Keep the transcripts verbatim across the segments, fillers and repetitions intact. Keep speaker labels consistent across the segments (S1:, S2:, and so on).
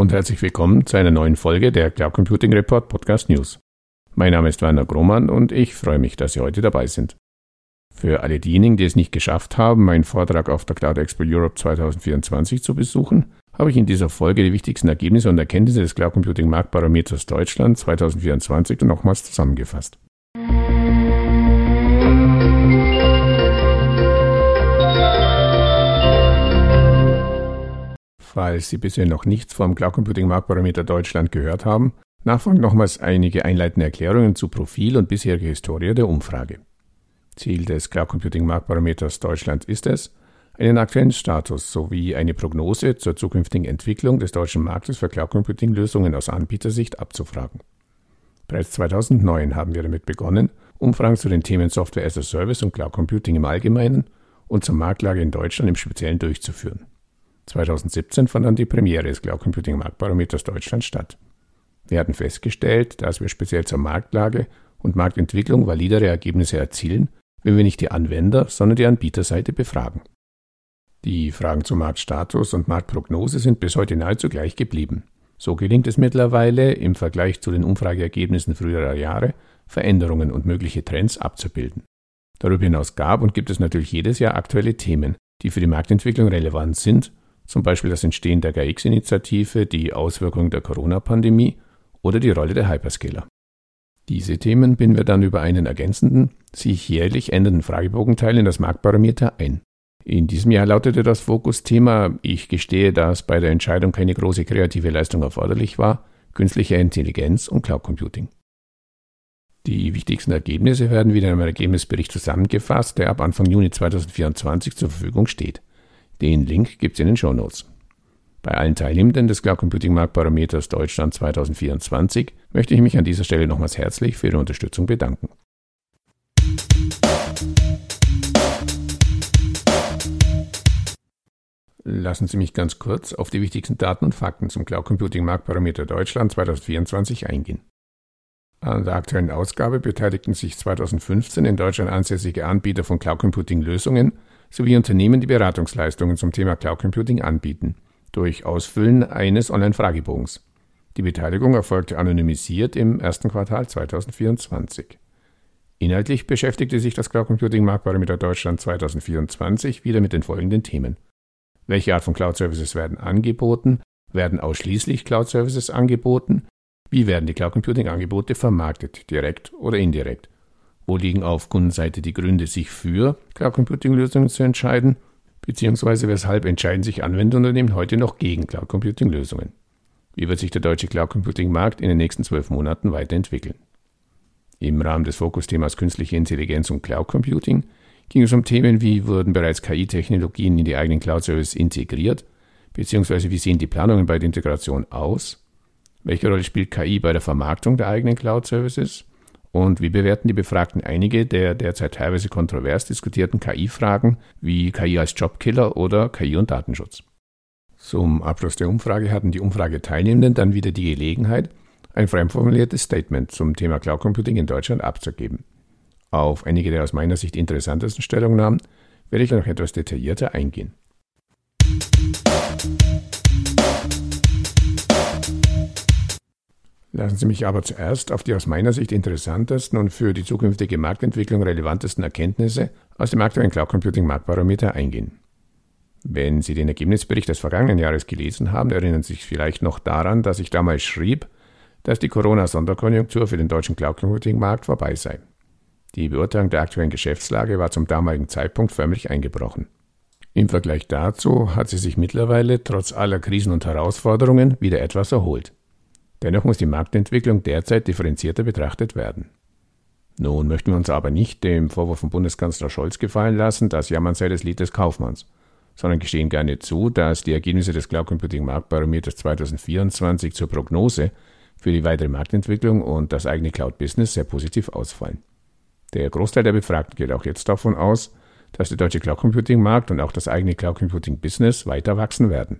S1: und herzlich willkommen zu einer neuen Folge der Cloud Computing Report Podcast News. Mein Name ist Werner Grohmann und ich freue mich, dass Sie heute dabei sind. Für alle diejenigen, die es nicht geschafft haben, meinen Vortrag auf der Cloud Expo Europe zwanzig vierundzwanzig zu besuchen, habe ich in dieser Folge die wichtigsten Ergebnisse und Erkenntnisse des Cloud Computing Marktbarometers Deutschland zwanzig vierundzwanzig nochmals zusammengefasst. Falls Sie bisher noch nichts vom Cloud Computing Marktbarometer Deutschland gehört haben, nachfolgend nochmals einige einleitende Erklärungen zu Profil und bisheriger Historie der Umfrage. Ziel des Cloud Computing Marktbarometers Deutschland ist es, einen aktuellen Status sowie eine Prognose zur zukünftigen Entwicklung des deutschen Marktes für Cloud Computing Lösungen aus Anbietersicht abzufragen. Bereits zweitausendneun haben wir damit begonnen, Umfragen zu den Themen Software as a Service und Cloud Computing im Allgemeinen und zur Marktlage in Deutschland im Speziellen durchzuführen. zweitausendsiebzehn fand dann die Premiere des Cloud Computing Marktbarometers Deutschland statt. Wir hatten festgestellt, dass wir speziell zur Marktlage und Marktentwicklung validere Ergebnisse erzielen, wenn wir nicht die Anwender, sondern die Anbieterseite befragen. Die Fragen zu Marktstatus und Marktprognose sind bis heute nahezu gleich geblieben. So gelingt es mittlerweile, im Vergleich zu den Umfrageergebnissen früherer Jahre Veränderungen und mögliche Trends abzubilden. Darüber hinaus gab und gibt es natürlich jedes Jahr aktuelle Themen, die für die Marktentwicklung relevant sind, zum Beispiel das Entstehen der G X-Initiative, die Auswirkungen der Corona-Pandemie oder die Rolle der Hyperscaler. Diese Themen binden wir dann über einen ergänzenden, sich jährlich ändernden Fragebogenteil in das Marktbarometer ein. In diesem Jahr lautete das Fokusthema, ich gestehe, dass bei der Entscheidung keine große kreative Leistung erforderlich war, künstliche Intelligenz und Cloud Computing. Die wichtigsten Ergebnisse werden wieder in einem Ergebnisbericht zusammengefasst, der ab Anfang Juni zweitausendvierundzwanzig zur Verfügung steht. Den Link gibt es in den Shownotes. Bei allen Teilnehmenden des Cloud Computing Marktbarometers Deutschland zwanzig vierundzwanzig möchte ich mich an dieser Stelle nochmals herzlich für Ihre Unterstützung bedanken. Lassen Sie mich ganz kurz auf die wichtigsten Daten und Fakten zum Cloud Computing Marktbarometer Deutschland zwanzig vierundzwanzig eingehen. An der aktuellen Ausgabe beteiligten sich zweitausendfünfzehn in Deutschland ansässige Anbieter von Cloud Computing Lösungen sowie Unternehmen, die Beratungsleistungen zum Thema Cloud Computing anbieten, durch Ausfüllen eines Online-Fragebogens. Die Beteiligung erfolgte anonymisiert im ersten Quartal zwanzig vierundzwanzig. Inhaltlich beschäftigte sich das Cloud Computing Marktbarometer Deutschland zwanzig vierundzwanzig wieder mit den folgenden Themen. Welche Art von Cloud-Services werden angeboten? Werden ausschließlich Cloud-Services angeboten? Wie werden die Cloud Computing-Angebote vermarktet, direkt oder indirekt? Wo liegen auf Kundenseite die Gründe, sich für Cloud Computing-Lösungen zu entscheiden? Beziehungsweise weshalb entscheiden sich Anwenderunternehmen heute noch gegen Cloud Computing-Lösungen? Wie wird sich der deutsche Cloud Computing-Markt in den nächsten zwölf Monaten weiterentwickeln? Im Rahmen des Fokusthemas Künstliche Intelligenz und Cloud Computing ging es um Themen wie, wurden bereits K I-Technologien in die eigenen Cloud-Services integriert, beziehungsweise wie sehen die Planungen bei der Integration aus? Welche Rolle spielt K I bei der Vermarktung der eigenen Cloud-Services? Und wie bewerten die Befragten einige der derzeit teilweise kontrovers diskutierten K I-Fragen wie K I als Jobkiller oder K I und Datenschutz? Zum Abschluss der Umfrage hatten die Umfrageteilnehmenden dann wieder die Gelegenheit, ein fremdformuliertes Statement zum Thema Cloud Computing in Deutschland abzugeben. Auf einige der aus meiner Sicht interessantesten Stellungnahmen werde ich noch etwas detaillierter eingehen. Lassen Sie mich aber zuerst auf die aus meiner Sicht interessantesten und für die zukünftige Marktentwicklung relevantesten Erkenntnisse aus dem aktuellen Cloud Computing Marktbarometer eingehen. Wenn Sie den Ergebnisbericht des vergangenen Jahres gelesen haben, erinnern Sie sich vielleicht noch daran, dass ich damals schrieb, dass die Corona-Sonderkonjunktur für den deutschen Cloud Computing Markt vorbei sei. Die Beurteilung der aktuellen Geschäftslage war zum damaligen Zeitpunkt förmlich eingebrochen. Im Vergleich dazu hat sie sich mittlerweile trotz aller Krisen und Herausforderungen wieder etwas erholt. Dennoch muss die Marktentwicklung derzeit differenzierter betrachtet werden. Nun möchten wir uns aber nicht dem Vorwurf von Bundeskanzler Scholz gefallen lassen, das Jammern sei das Lied des Kaufmanns, sondern gestehen gerne zu, dass die Ergebnisse des Cloud Computing Marktbarometers zwanzig vierundzwanzig zur Prognose für die weitere Marktentwicklung und das eigene Cloud-Business sehr positiv ausfallen. Der Großteil der Befragten geht auch jetzt davon aus, dass der deutsche Cloud Computing Markt und auch das eigene Cloud Computing Business weiter wachsen werden.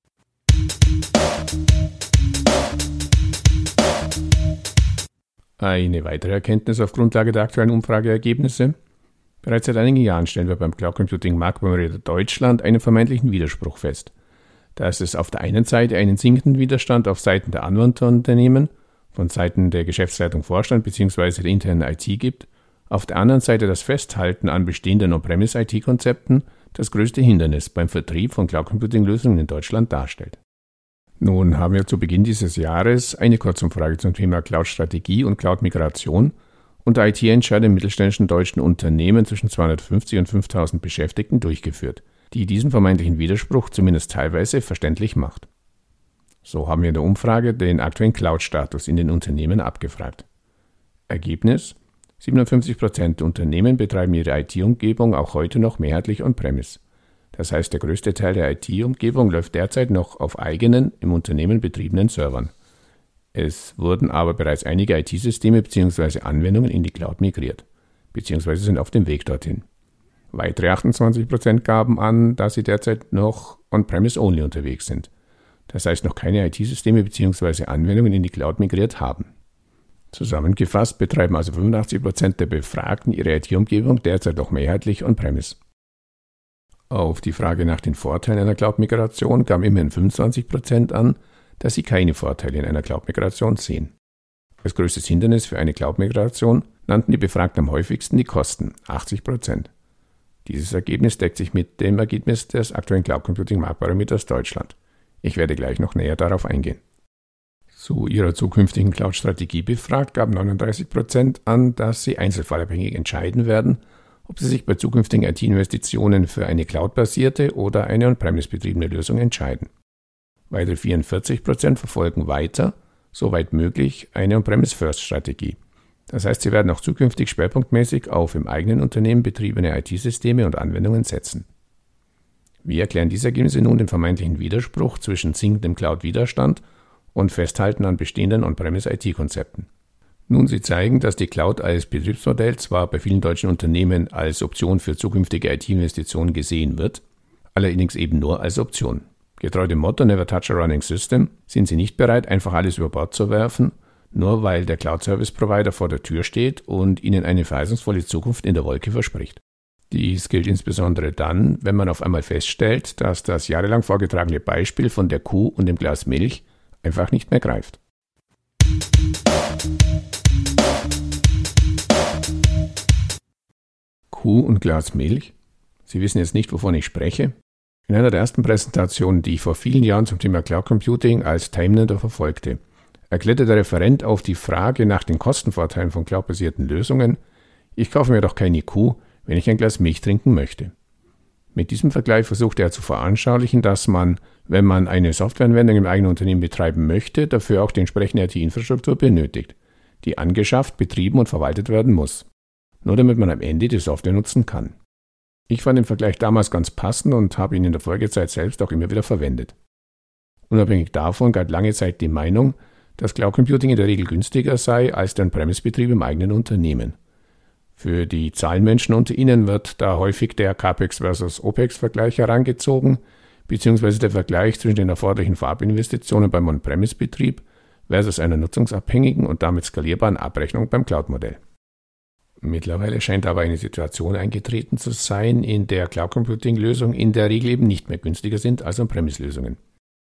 S1: Eine weitere Erkenntnis auf Grundlage der aktuellen Umfrageergebnisse: Bereits seit einigen Jahren stellen wir beim Cloud Computing Marktbarometer Deutschland einen vermeintlichen Widerspruch fest. dass es auf der einen Seite einen sinkenden Widerstand auf Seiten der Anwenderunternehmen, von Seiten der Geschäftsleitung, Vorstand bzw. der internen I T gibt, auf der anderen Seite das Festhalten an bestehenden On-Premise-I T-Konzepten das größte Hindernis beim Vertrieb von Cloud-Computing-Lösungen in Deutschland darstellt. Nun haben wir zu Beginn dieses Jahres eine Kurzumfrage zum Thema Cloud-Strategie und Cloud-Migration unter I T-Entscheidern in mittelständischen deutschen Unternehmen zwischen zweihundertfünfzig und fünftausend Beschäftigten durchgeführt, die diesen vermeintlichen Widerspruch zumindest teilweise verständlich macht. So haben wir in der Umfrage den aktuellen Cloud-Status in den Unternehmen abgefragt. Ergebnis: siebenundfünfzig Prozent der Unternehmen betreiben ihre I T-Umgebung auch heute noch mehrheitlich on-premise. Das heißt, der größte Teil der I T-Umgebung läuft derzeit noch auf eigenen, im Unternehmen betriebenen Servern. Es wurden aber bereits einige I T-Systeme bzw. Anwendungen in die Cloud migriert, bzw. sind auf dem Weg dorthin. Weitere achtundzwanzig Prozent gaben an, dass sie derzeit noch on-premise-only unterwegs sind. Das heißt, noch keine I T-Systeme bzw. Anwendungen in die Cloud migriert haben. Zusammengefasst betreiben also fünfundachtzig Prozent der Befragten ihre I T-Umgebung derzeit noch mehrheitlich on-premise. Auf die Frage nach den Vorteilen einer Cloud-Migration gaben immerhin fünfundzwanzig Prozent an, dass sie keine Vorteile in einer Cloud-Migration sehen. Als größtes Hindernis für eine Cloud-Migration nannten die Befragten am häufigsten die Kosten, achtzig Prozent. Dieses Ergebnis deckt sich mit dem Ergebnis des aktuellen Cloud Computing Marktbarometers Deutschland. Ich werde gleich noch näher darauf eingehen. Zu ihrer zukünftigen Cloud-Strategie befragt gaben neununddreißig Prozent an, dass sie einzelfallabhängig entscheiden werden, ob sie sich bei zukünftigen I T-Investitionen für eine Cloud-basierte oder eine on-premise betriebene Lösung entscheiden. Weitere vierundvierzig Prozent verfolgen weiter, soweit möglich, eine On-Premise-First-Strategie. Das heißt, sie werden auch zukünftig schwerpunktmäßig auf im eigenen Unternehmen betriebene I T-Systeme und Anwendungen setzen. Wie erklären diese Ergebnisse nun den vermeintlichen Widerspruch zwischen sinkendem Cloud-Widerstand und Festhalten an bestehenden On-Premise-I T-Konzepten? Nun, sie zeigen, dass die Cloud als Betriebsmodell zwar bei vielen deutschen Unternehmen als Option für zukünftige I T-Investitionen gesehen wird, allerdings eben nur als Option. Getreu dem Motto Never touch a running system sind sie nicht bereit, einfach alles über Bord zu werfen, nur weil der Cloud-Service-Provider vor der Tür steht und ihnen eine verheißungsvolle Zukunft in der Wolke verspricht. Dies gilt insbesondere dann, wenn man auf einmal feststellt, dass das jahrelang vorgetragene Beispiel von der Kuh und dem Glas Milch einfach nicht mehr greift. Kuh und Glas Milch? Sie wissen jetzt nicht, wovon ich spreche? In einer der ersten Präsentationen, die ich vor vielen Jahren zum Thema Cloud Computing als Teilnehmer verfolgte, erklärte der Referent auf die Frage nach den Kostenvorteilen von cloudbasierten Lösungen: Ich kaufe mir doch keine Kuh, wenn ich ein Glas Milch trinken möchte. Mit diesem Vergleich versuchte er zu veranschaulichen, dass man, wenn man eine Softwareanwendung im eigenen Unternehmen betreiben möchte, dafür auch die entsprechende I T-Infrastruktur benötigt, die angeschafft, betrieben und verwaltet werden muss, nur damit man am Ende die Software nutzen kann. Ich fand den Vergleich damals ganz passend und habe ihn in der Folgezeit selbst auch immer wieder verwendet. Unabhängig davon galt lange Zeit die Meinung, dass Cloud Computing in der Regel günstiger sei als der On-Premise-Betrieb im eigenen Unternehmen. Für die Zahlenmenschen unter Ihnen wird da häufig der CAPEX versus OPEX-Vergleich herangezogen, beziehungsweise der Vergleich zwischen den erforderlichen Farbinvestitionen beim On-Premise-Betrieb versus einer nutzungsabhängigen und damit skalierbaren Abrechnung beim Cloud-Modell. Mittlerweile scheint aber eine Situation eingetreten zu sein, in der Cloud-Computing-Lösungen in der Regel eben nicht mehr günstiger sind als On-Premise-Lösungen.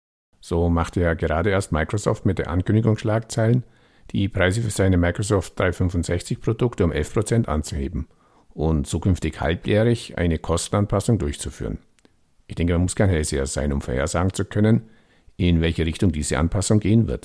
S1: So machte ja gerade erst Microsoft mit der Ankündigungsschlagzeilen, die Preise für seine Microsoft dreihundertfünfundsechzig-Produkte um elf Prozent anzuheben und zukünftig halbjährig eine Kostenanpassung durchzuführen. Ich denke, man muss kein Hellseher sein, um vorhersagen zu können, in welche Richtung diese Anpassung gehen wird.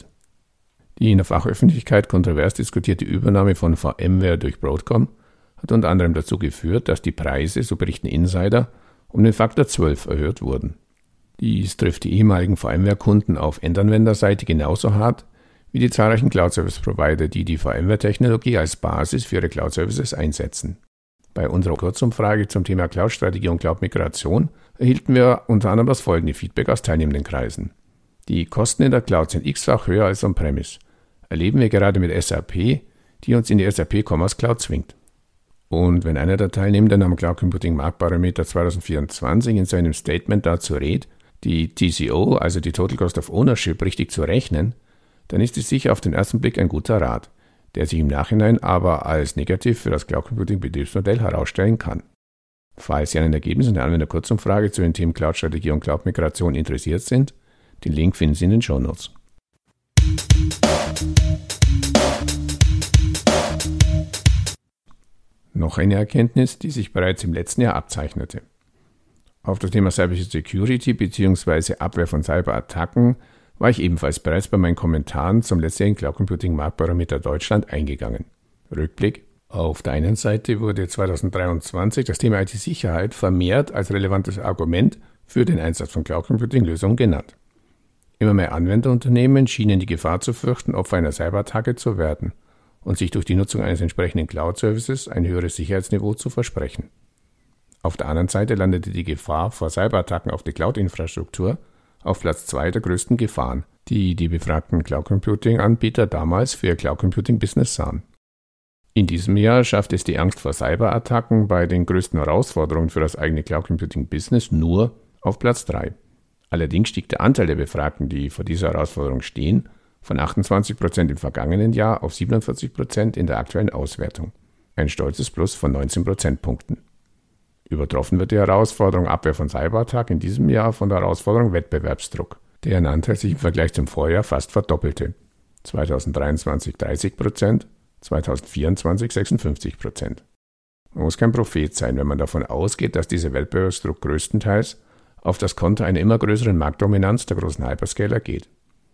S1: Die in der Fachöffentlichkeit kontrovers diskutierte Übernahme von VMware durch Broadcom hat unter anderem dazu geführt, dass die Preise, so berichten Insider, um den Faktor zwölf erhöht wurden. Dies trifft die ehemaligen VMware-Kunden auf Endanwenderseite genauso hart wie die zahlreichen Cloud-Service-Provider, die die VMware-Technologie als Basis für ihre Cloud-Services einsetzen. Bei unserer Kurzumfrage zum Thema Cloud-Strategie und Cloud-Migration erhielten wir unter anderem das folgende Feedback aus teilnehmenden Kreisen. Die Kosten in der Cloud sind x-fach höher als on-premise. Erleben wir gerade mit S A P, die uns in die S A P Commerce Cloud zwingt. Und wenn einer der Teilnehmenden am Cloud Computing Marktbarometer zwanzig vierundzwanzig in seinem Statement dazu rät, die T C O, also die Total Cost of Ownership, richtig zu rechnen, dann ist es sicher auf den ersten Blick ein guter Rat, der sich im Nachhinein aber als negativ für das Cloud Computing Betriebsmodell herausstellen kann. Falls Sie an den Ergebnissen der Anwenderkurzumfrage zu den Themen Cloud-Strategie und Cloud-Migration interessiert sind, den Link finden Sie in den Shownotes. Noch eine Erkenntnis, die sich bereits im letzten Jahr abzeichnete. Auf das Thema Cyber Security bzw. Abwehr von Cyberattacken war ich ebenfalls bereits bei meinen Kommentaren zum letztjährigen Cloud Computing Marktbarometer Deutschland eingegangen. Rückblick: Auf der einen Seite wurde zweitausenddreiundzwanzig das Thema I T-Sicherheit vermehrt als relevantes Argument für den Einsatz von Cloud Computing-Lösungen genannt. Immer mehr Anwenderunternehmen schienen die Gefahr zu fürchten, Opfer einer Cyberattacke zu werden und sich durch die Nutzung eines entsprechenden Cloud-Services ein höheres Sicherheitsniveau zu versprechen. Auf der anderen Seite landete die Gefahr vor Cyberattacken auf die Cloud-Infrastruktur auf Platz zwei der größten Gefahren, die die befragten Cloud-Computing-Anbieter damals für ihr Cloud-Computing-Business sahen. In diesem Jahr schafft es die Angst vor Cyberattacken bei den größten Herausforderungen für das eigene Cloud-Computing-Business nur auf Platz drei. Allerdings stieg der Anteil der Befragten, die vor dieser Herausforderung stehen, von achtundzwanzig Prozent im vergangenen Jahr auf siebenundvierzig Prozent in der aktuellen Auswertung. Ein stolzes Plus von neunzehn Prozentpunkten. Übertroffen wird die Herausforderung Abwehr von Cyberattacken in diesem Jahr von der Herausforderung Wettbewerbsdruck, deren Anteil sich im Vergleich zum Vorjahr fast verdoppelte. zweitausenddreiundzwanzig dreißig Prozent, zweitausendvierundzwanzig sechsundfünfzig Prozent. Man muss kein Prophet sein, wenn man davon ausgeht, dass dieser Wettbewerbsdruck größtenteils auf das Konto einer immer größeren Marktdominanz der großen Hyperscaler geht.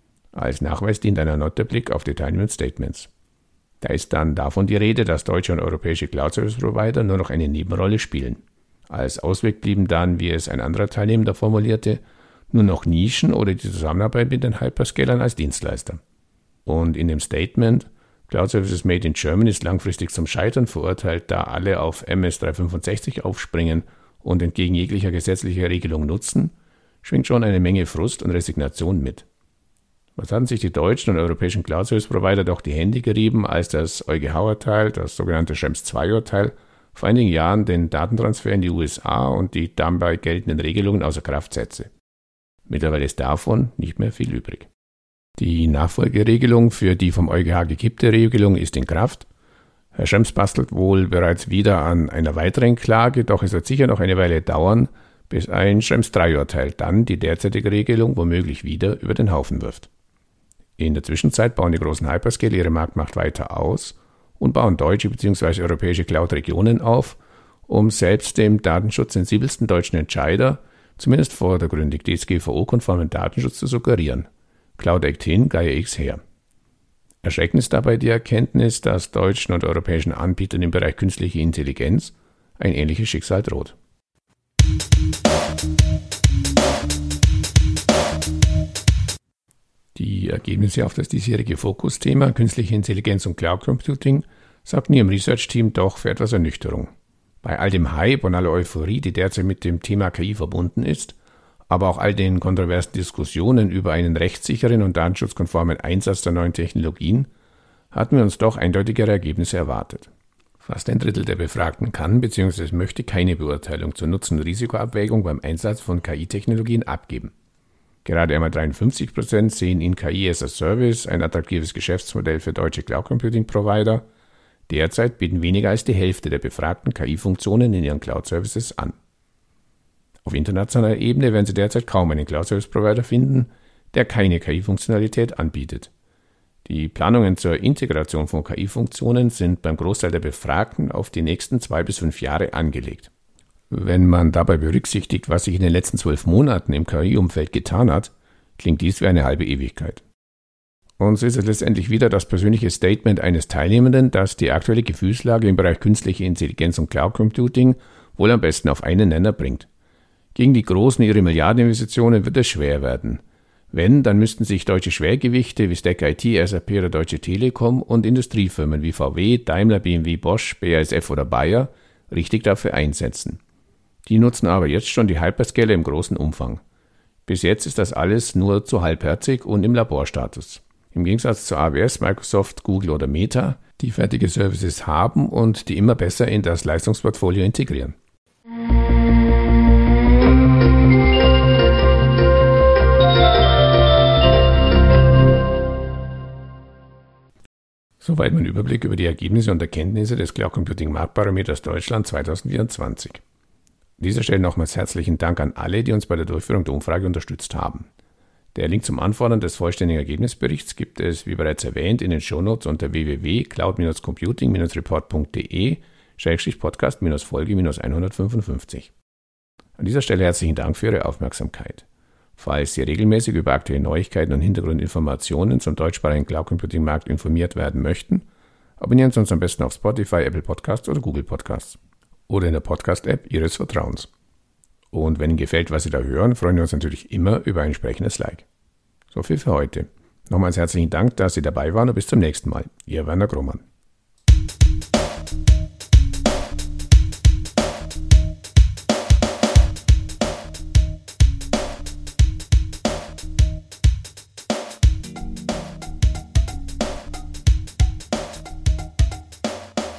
S1: Als Nachweis dient ein erneuter Blick auf die teilnehmenden Statements. Da ist dann davon die Rede, dass deutsche und europäische Cloud-Service-Provider nur noch eine Nebenrolle spielen. Als Ausweg blieben dann, wie es ein anderer Teilnehmer formulierte, nur noch Nischen oder die Zusammenarbeit mit den Hyperscalern als Dienstleister. Und in dem Statement, Cloud Services Made in Germany ist langfristig zum Scheitern verurteilt, da alle auf M S dreihundertfünfundsechzig aufspringen und entgegen jeglicher gesetzlicher Regelung nutzen, schwingt schon eine Menge Frust und Resignation mit. Was hatten sich die deutschen und europäischen Cloud-Service-Provider doch die Hände gerieben, als das EuGH-Urteil, das sogenannte Schrems zwei Urteil, vor einigen Jahren den Datentransfer in die U S A und die dabei geltenden Regelungen außer Kraft setzte. Mittlerweile ist davon nicht mehr viel übrig. Die Nachfolgeregelung für die vom EuGH gekippte Regelung ist in Kraft. Herr Schrems bastelt wohl bereits wieder an einer weiteren Klage, doch es wird sicher noch eine Weile dauern, bis ein Schrems drei Urteil dann die derzeitige Regelung womöglich wieder über den Haufen wirft. In der Zwischenzeit bauen die großen Hyperscaler ihre Marktmacht weiter aus und bauen deutsche bzw. europäische Cloud-Regionen auf, um selbst dem datenschutzsensibelsten deutschen Entscheider zumindest vordergründig D S G V O-konformen Datenschutz zu suggerieren. Cloud Act hin, Gaia X her. Erschreckend ist dabei die Erkenntnis, dass deutschen und europäischen Anbietern im Bereich künstliche Intelligenz ein ähnliches Schicksal droht. Die Ergebnisse auf das diesjährige Fokusthema Künstliche Intelligenz und Cloud Computing sorgten ihrem Research-Team doch für etwas Ernüchterung. Bei all dem Hype und aller Euphorie, die derzeit mit dem Thema K I verbunden ist, aber auch all den kontroversen Diskussionen über einen rechtssicheren und datenschutzkonformen Einsatz der neuen Technologien, hatten wir uns doch eindeutigere Ergebnisse erwartet. Fast ein Drittel der Befragten kann bzw. möchte keine Beurteilung zur Nutzen- und Risikoabwägung beim Einsatz von K I-Technologien abgeben. Gerade einmal dreiundfünfzig Prozent sehen in K I as a Service ein attraktives Geschäftsmodell für deutsche Cloud-Computing-Provider. Derzeit bieten weniger als die Hälfte der Befragten K I-Funktionen in ihren Cloud-Services an. Auf internationaler Ebene werden Sie derzeit kaum einen Cloud-Service-Provider finden, der keine K I-Funktionalität anbietet. Die Planungen zur Integration von K I-Funktionen sind beim Großteil der Befragten auf die nächsten zwei bis fünf Jahre angelegt. Wenn man dabei berücksichtigt, was sich in den letzten zwölf Monaten im K I-Umfeld getan hat, klingt dies wie eine halbe Ewigkeit. Und so ist es letztendlich wieder das persönliche Statement eines Teilnehmenden, das die aktuelle Gefühlslage im Bereich künstliche Intelligenz und Cloud Computing wohl am besten auf einen Nenner bringt. Gegen die Großen ihre Milliardeninvestitionen wird es schwer werden. Wenn, dann müssten sich deutsche Schwergewichte wie Stack I T, S A P oder Deutsche Telekom und Industriefirmen wie V W, Daimler, B M W, Bosch, B A S F oder Bayer richtig dafür einsetzen. Die nutzen aber jetzt schon die Hyperscaler im großen Umfang. Bis jetzt ist das alles nur zu halbherzig und im Laborstatus. Im Gegensatz zu A W S, Microsoft, Google oder Meta, die fertige Services haben und die immer besser in das Leistungsportfolio integrieren. Soweit mein Überblick über die Ergebnisse und Erkenntnisse des Cloud Computing Marktbarometers Deutschland zweitausendvierundzwanzig. An dieser Stelle nochmals herzlichen Dank an alle, die uns bei der Durchführung der Umfrage unterstützt haben. Der Link zum Anfordern des vollständigen Ergebnisberichts gibt es, wie bereits erwähnt, in den Shownotes unter w w w punkt cloud dash computing dash report punkt d e slash podcast Folge hundertfünfundfünfzig. An dieser Stelle herzlichen Dank für Ihre Aufmerksamkeit. Falls Sie regelmäßig über aktuelle Neuigkeiten und Hintergrundinformationen zum deutschsprachigen Cloud Computing Markt informiert werden möchten, abonnieren Sie uns am besten auf Spotify, Apple Podcasts oder Google Podcasts oder in der Podcast-App Ihres Vertrauens. Und wenn Ihnen gefällt, was Sie da hören, freuen wir uns natürlich immer über ein entsprechendes Like. So viel für heute. Nochmals herzlichen Dank, dass Sie dabei waren und bis zum nächsten Mal. Ihr Werner Grohmann.